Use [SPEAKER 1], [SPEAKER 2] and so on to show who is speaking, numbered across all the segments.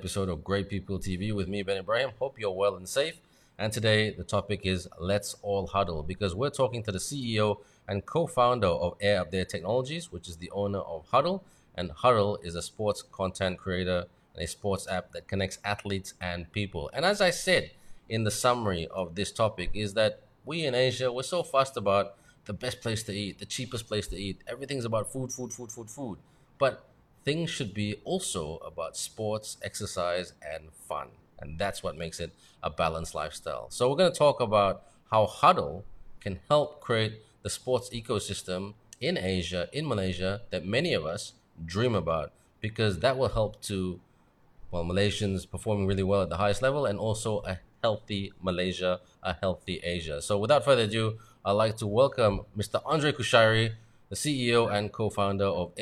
[SPEAKER 1] episode of Great People TV with me, Ben Ibrahim. Hope you're well and safe. And today the topic is Let's All Huddle because we're talking to the CEO and co-founder of Air Up There Technologies, which is the owner of Huddle. And Huddle is a sports content creator and a sports app that connects athletes and people. And as I said in the summary of this topic, is that we in Asia, we're so fussed about the best place to eat, the cheapest place to eat. Everything's about food, food, food, food, food. But things should be also about sports, exercise, and fun. And that's what makes it a balanced lifestyle. So, we're going to talk about how Huddle can help create the sports ecosystem in Asia, in Malaysia, that many of us dream about, because that will help to, well, Malaysians performing really well at the highest level and also a healthy Malaysia, a healthy Asia. So, without further ado, I'd like to welcome Mr. Andre Kushairi, the CEO and co founder of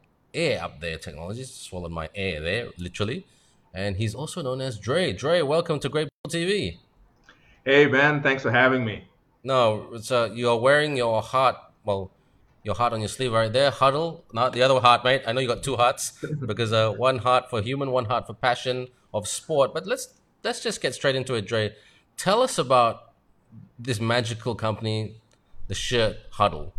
[SPEAKER 1] Air Up There Technologies. Swallowed my air there, literally. And he's also known as Dre. Dre, welcome to Great People TV.
[SPEAKER 2] Hey Ben, thanks for having me.
[SPEAKER 1] No, so you're wearing your heart, well, your heart on your sleeve right there. Huddle, not the other heart, mate. I know you got two hearts because one heart for human, one heart for passion of sport. But let's just get straight into it, Dre. Tell us about this magical company, the shirt Huddle.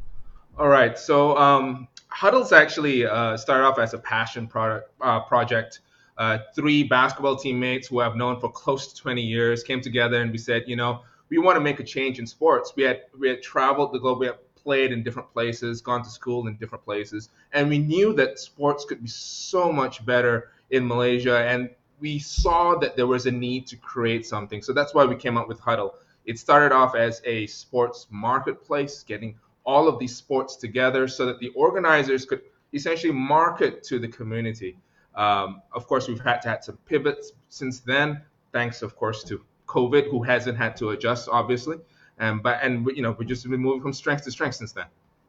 [SPEAKER 2] All right, so Huddle's actually started off as a passion project. Three basketball teammates who I've known for close to 20 years came together and we said, we want to make a change in sports. We had traveled the globe, we had played in different places, gone to school in different places, and we knew that sports could be so much better in Malaysia, and we saw that there was a need to create something. So that's why we came up with Huddle. It started off as a sports marketplace, getting all of these sports together so that the organizers could essentially market to the community. Of course, we've had some pivots since then, thanks, of course, to COVID, who hasn't had to adjust, obviously. We've just been moving from strength to strength since then.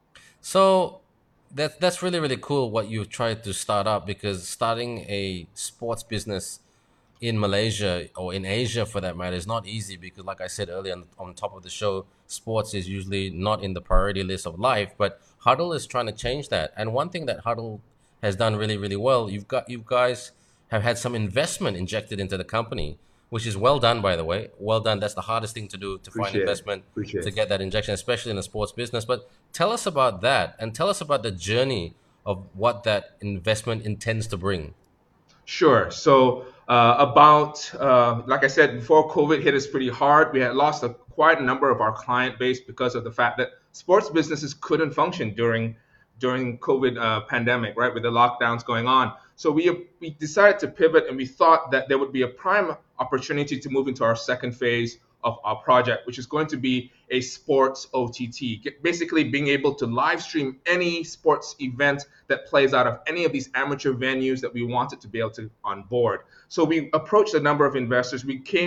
[SPEAKER 1] So that's really really cool what you've tried to start up, because starting a sports business in Malaysia or in Asia for that matter is not easy, because like I said earlier on top of the show, sports is usually not in the priority list of life. But Huddle is trying to change that. And one thing that Huddle has done really really well, you guys have had some investment injected into the company, which is well done, by the way. Well done. That's the hardest thing to do, to find
[SPEAKER 2] Appreciate it.
[SPEAKER 1] investment,
[SPEAKER 2] Appreciate
[SPEAKER 1] to
[SPEAKER 2] it.
[SPEAKER 1] get that injection, especially in the sports business. But tell us about that, and tell us about the journey of what that investment intends to bring.
[SPEAKER 2] Sure. So like I said before, COVID hit us pretty hard. We had lost quite a number of our client base because of the fact that sports businesses couldn't function during COVID pandemic, right, with the lockdowns going on. So we decided to pivot, and we thought that there would be a prime opportunity to move into our second phase of our project, which is going to be a sports OTT, basically being able to live stream any sports event that plays out of any of these amateur venues that we wanted to be able to onboard. So we approached a number of investors.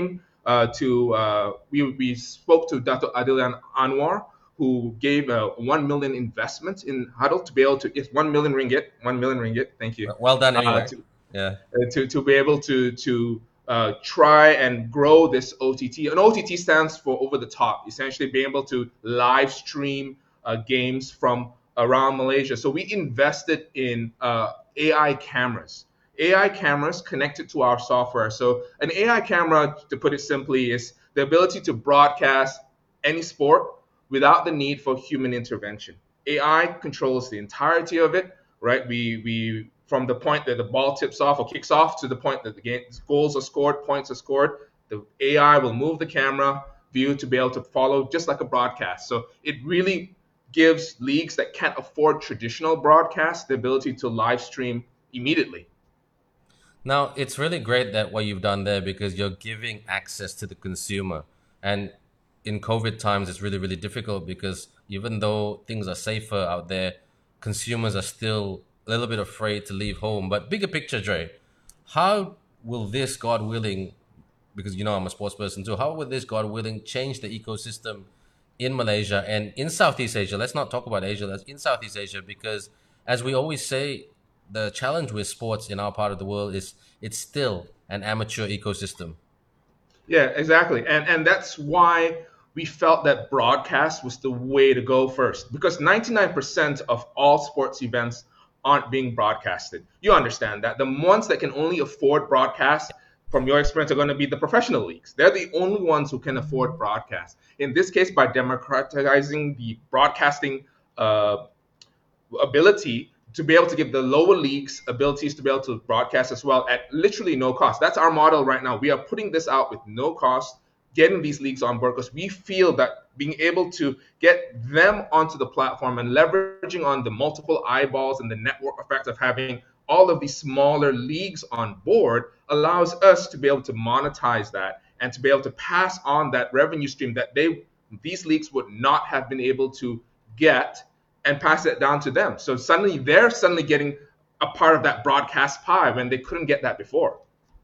[SPEAKER 2] We spoke to Dr. Adilian Anwar, who gave a 1 million investment in Huddle to be able to, yes, 1 million ringgit, 1 million ringgit, thank you,
[SPEAKER 1] Well done,
[SPEAKER 2] uh,
[SPEAKER 1] anyway.
[SPEAKER 2] to,
[SPEAKER 1] Yeah.
[SPEAKER 2] to be able to try and grow this OTT. An OTT stands for over the top, essentially being able to live stream games from around Malaysia. So we invested in AI cameras. AI cameras connected to our software. So an AI camera, to put it simply, is the ability to broadcast any sport without the need for human intervention. AI controls the entirety of it, right? We from the point that the ball tips off or kicks off to the point that the game goals are scored, points are scored, the AI will move the camera view to be able to follow just like a broadcast. So it really gives leagues that can't afford traditional broadcast the ability to live stream immediately.
[SPEAKER 1] Now, it's really great that what you've done there, because you're giving access to the consumer. And in COVID times, it's really, really difficult because even though things are safer out there, consumers are still a little bit afraid to leave home. But bigger picture, Dre, how will this, God willing, because you know I'm a sports person too, how will this, God willing, change the ecosystem in Malaysia and in Southeast Asia? Let's not talk about Asia, that's in Southeast Asia, because as we always say, the challenge with sports in our part of the world is it's still an amateur ecosystem.
[SPEAKER 2] Yeah, exactly. And that's why we felt that broadcast was the way to go first, because 99% of all sports events aren't being broadcasted. You understand that. The ones that can only afford broadcast, from your experience, are going to be the professional leagues. They're the only ones who can afford broadcast. In this case, by democratizing the broadcasting uh, ability to be able to give the lower leagues abilities to be able to broadcast as well at literally no cost. That's our model right now. We are putting this out with no cost, getting these leagues on board because we feel that being able to get them onto the platform and leveraging on the multiple eyeballs and the network effect of having all of these smaller leagues on board allows us to be able to monetize that and to be able to pass on that revenue stream that these leagues would not have been able to get and pass it down to them. So suddenly they're getting a part of that broadcast pie when they couldn't get that before.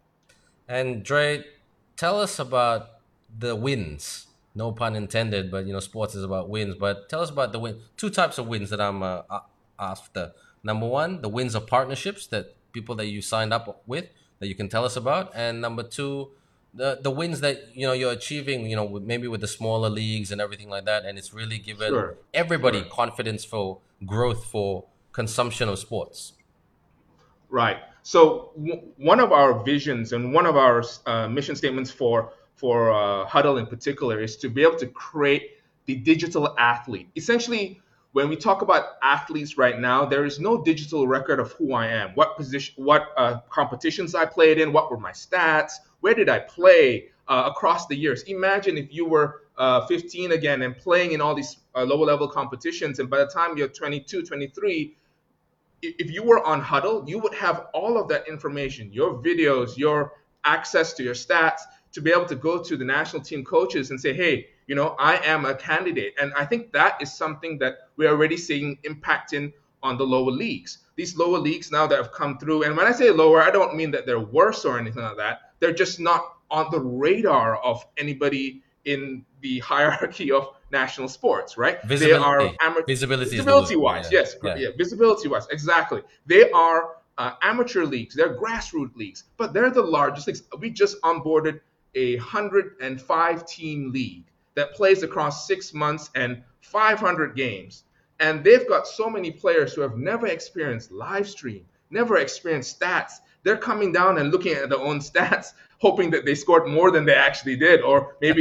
[SPEAKER 1] And Dre, tell us about the wins. No pun intended, but sports is about wins. But tell us about the win. Two types of wins that I'm after. Number one, the wins of partnerships that people that you signed up with that you can tell us about, and number two, the wins that you're achieving. Maybe with the smaller leagues and everything like that, and it's really given
[SPEAKER 2] Sure.
[SPEAKER 1] everybody
[SPEAKER 2] Sure.
[SPEAKER 1] confidence for growth for consumption of sports.
[SPEAKER 2] Right. So one of our visions and one of our mission statements for Huddle in particular is to be able to create the digital athlete. Essentially, when we talk about athletes right now, there is no digital record of who I am, what position, what competitions I played in, what were my stats, where did I play across the years. Imagine if you were 15 again and playing in all these lower level competitions, and by the time you're 22, 23, if you were on Huddle, you would have all of that information, your videos, your access to your stats, to be able to go to the national team coaches and say, hey, I am a candidate. And I think that is something that we're already seeing impacting on the lower leagues. These lower leagues now that have come through, and when I say lower, I don't mean that they're worse or anything like that. They're just not on the radar of anybody in the hierarchy of national sports, right? They are
[SPEAKER 1] Visibility, visibility is the
[SPEAKER 2] visibility
[SPEAKER 1] word.
[SPEAKER 2] wise,
[SPEAKER 1] Yeah,
[SPEAKER 2] yes,
[SPEAKER 1] yeah.
[SPEAKER 2] yeah, visibility wise, exactly. They are amateur leagues, they're grassroots leagues, but they're the largest leagues. We just onboarded a 105 team league that plays across 6 months and 500 games. And they've got so many players who have never experienced live stream, never experienced stats. They're coming down and looking at their own stats, hoping that they scored more than they actually did. Or maybe,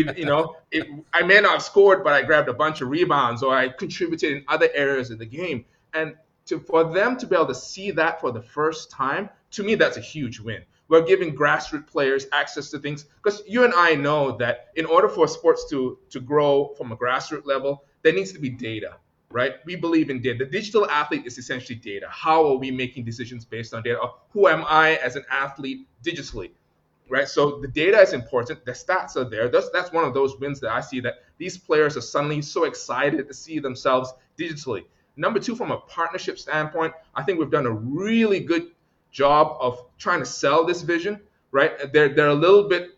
[SPEAKER 2] I may not have scored, but I grabbed a bunch of rebounds or I contributed in other areas of the game. And for them to be able to see that for the first time, to me, that's a huge win. We're giving grassroots players access to things because you and I know that in order for sports to grow from a grassroots level, there needs to be data, right? We believe in data. The digital athlete is essentially data. How are we making decisions based on data? Or who am I as an athlete digitally, right? So the data is important. The stats are there. That's one of those wins that I see, that these players are suddenly so excited to see themselves digitally. Number two, from a partnership standpoint, I think we've done a really good job of trying to sell this vision, right? They're a little bit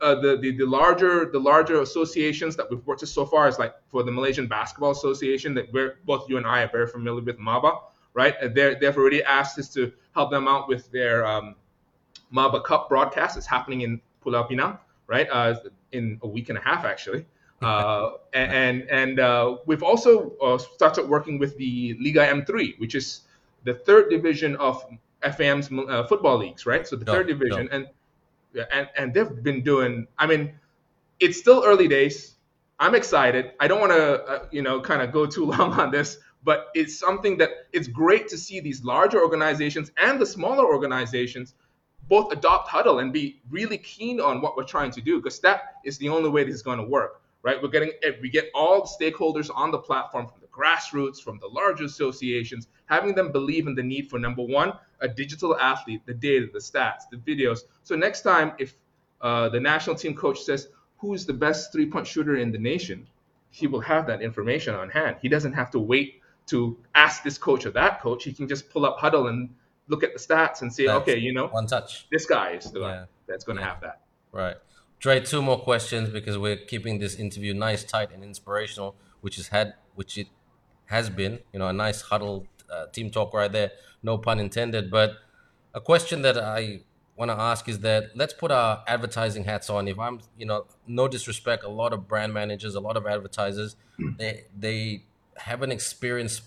[SPEAKER 2] the larger associations that we've worked with so far is like for the Malaysian Basketball Association that both you and I are very familiar with, MABA, right? They've already asked us to help them out with their MABA Cup broadcast. It's happening in Pulau Pinang, right? In a week and a half actually. And we've also started working with the Liga M3, which is the third division of FAM's football leagues, right? So the third
[SPEAKER 1] Dope,
[SPEAKER 2] division,
[SPEAKER 1] dope.
[SPEAKER 2] and they've been doing. I mean, it's still early days. I'm excited. I don't want to, kind of go too long on this, but it's something that it's great to see these larger organizations and the smaller organizations both adopt Huddle and be really keen on what we're trying to do, because that is the only way this is going to work, right? We get all the stakeholders on the platform, from the grassroots, from the larger associations, having them believe in the need for, number one, a digital athlete, the data, the stats, the videos. So next time, if the national team coach says, who's the best three-point shooter in the nation, he will have that information on hand. He doesn't have to wait to ask this coach or that coach. He can just pull up Huddle and look at the stats and say,
[SPEAKER 1] That's
[SPEAKER 2] okay,
[SPEAKER 1] one touch.
[SPEAKER 2] this guy is the guy
[SPEAKER 1] Yeah,
[SPEAKER 2] that's going to
[SPEAKER 1] yeah.
[SPEAKER 2] have that.
[SPEAKER 1] Right. Dre, two more questions because we're keeping this interview nice, tight, and inspirational, which it has been, a nice huddled team talk right there. No pun intended. But a question that I want to ask is that let's put our advertising hats on. If I'm, no disrespect, a lot of brand managers, a lot of advertisers, they haven't experienced sport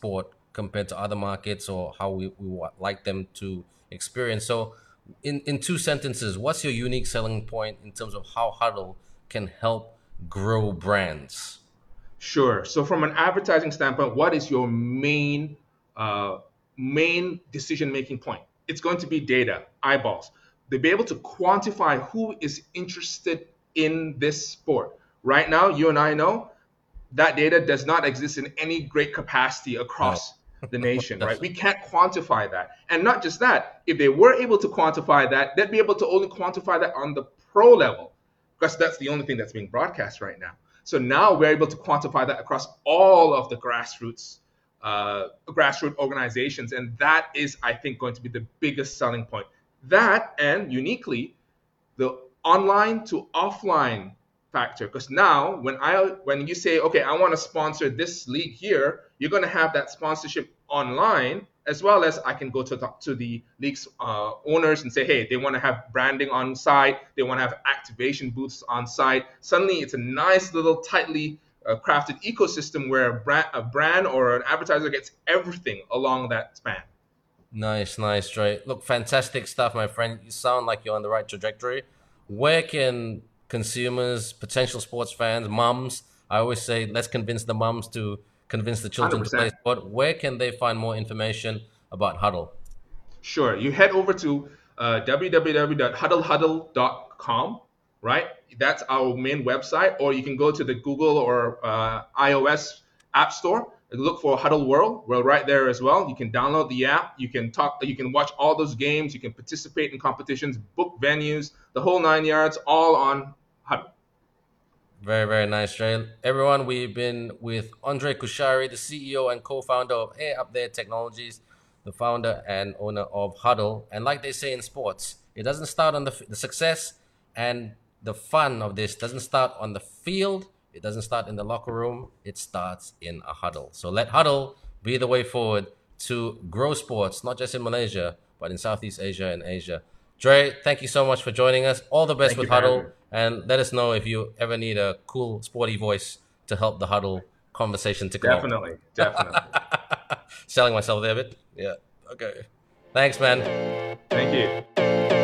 [SPEAKER 1] compared to other markets, or how we like them to experience. So, in two sentences, what's your unique selling point in terms of how Huddle can help grow brands?
[SPEAKER 2] Sure. So from an advertising standpoint, what is your uh, main decision making point? It's going to be data, eyeballs. They'll be able to quantify who is interested in this sport. Right now, you and I know that data does not exist in any great capacity
[SPEAKER 1] No,
[SPEAKER 2] across the nation, right? We
[SPEAKER 1] definitely.
[SPEAKER 2] can't quantify that. And not just that, if they were able to quantify that, they'd be able to only quantify that on the pro level, because that's the only thing that's being broadcast right now. So now we're able to quantify that across all of the grassroots organizations, and that is, I think, going to be the biggest selling point. That, and uniquely, the online to offline factor, because now when you say, okay, I want to sponsor this league here, you're going to have that sponsorship online, as well as I can go to the league's owners and say, hey, they want to have branding on site, they want to have activation booths on site. Suddenly it's a nice little tightly crafted ecosystem where a brand or an advertiser gets everything along that span.
[SPEAKER 1] Nice, nice, Dre. Look, fantastic stuff, my friend. You sound like you're on the right trajectory. Where can consumers, potential sports fans, mums, I always say, let's convince the mums to convince the children to play
[SPEAKER 2] 100%.
[SPEAKER 1] sport. Where can they find more information about Huddle?
[SPEAKER 2] Sure. You head over to www.huddlehuddle.com, right? That's our main website. Or you can go to the Google or iOS App Store and look for Huddle World. We're right there as well. You can download the app. You can talk. You can watch all those games. You can participate in competitions, book venues, the whole 9 yards, all on Huddle.
[SPEAKER 1] Very, very nice, Dre. Everyone, we've been with Andre Kushari, the CEO and co-founder of Air Up There Technologies, the founder and owner of Huddle. And like they say in sports, it doesn't start on the success and the fun of this doesn't start on the field. It doesn't start in the locker room. It starts in a huddle. So let Huddle be the way forward to grow sports, not just in Malaysia, but in Southeast Asia and Asia. Dre, thank you so much for joining us. All the best
[SPEAKER 2] Thank
[SPEAKER 1] with
[SPEAKER 2] you for having me.
[SPEAKER 1] Huddle. And let us know if you ever need a cool, sporty voice to help the Huddle conversation tick along.
[SPEAKER 2] Definitely, definitely.
[SPEAKER 1] Selling myself there a bit. Yeah. Okay. Thanks, man.
[SPEAKER 2] Thank you.